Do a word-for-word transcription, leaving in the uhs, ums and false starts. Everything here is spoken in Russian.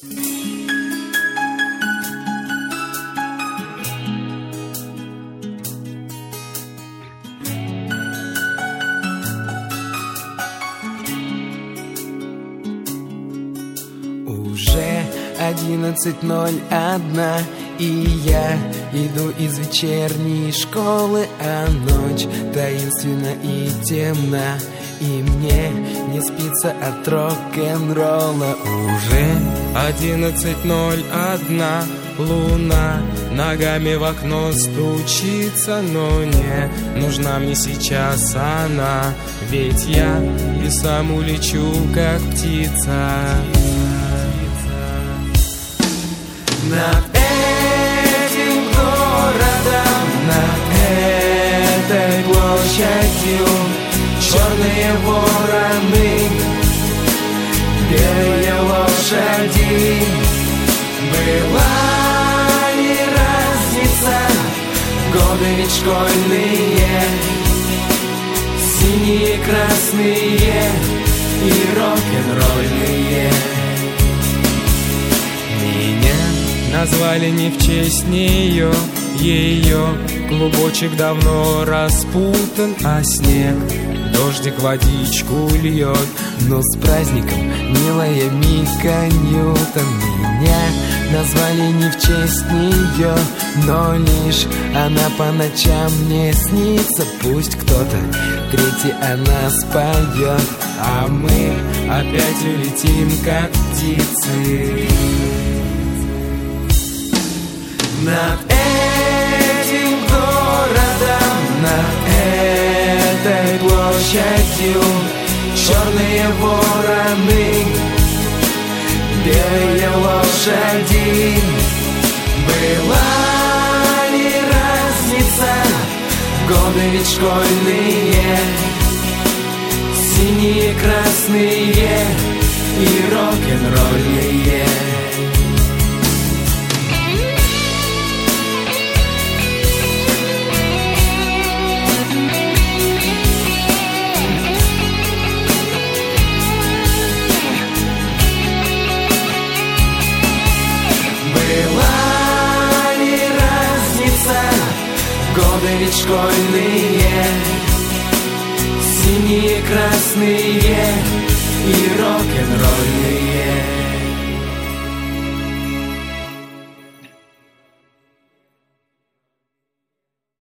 Уже одиннадцать ноль один, и я иду из вечерней школы, а ночь таинственна и темна, и мне не спится от рок-н-ролла. Уже одиннадцать ноль один, луна ногами в окно стучится, но не нужна мне сейчас она, ведь я и сам улечу, как птица. Над этим городом, над этой площадью черные вороны, белые лошади. Была ли разница, годы ведь школьные, синие, красные и рок-н-ролльные. Меня назвали не в честь нее, ее клубочек давно распутан, а снег дождик водичку льет. Ну с праздником, милая Мика Ньютон. Меня назвали не в честь нее, но лишь она по ночам мне снится. Пусть кто-то третий о нас поет, а мы опять улетим, как птицы. Над этим городом, над этой площадью черные вороны, белые лошади. Была ли разница, годы ведь школьные, синие, красные и рок-н-ролльные. Была ли разница, годы ведь школьные, синие, красные и рок-н-ролльные.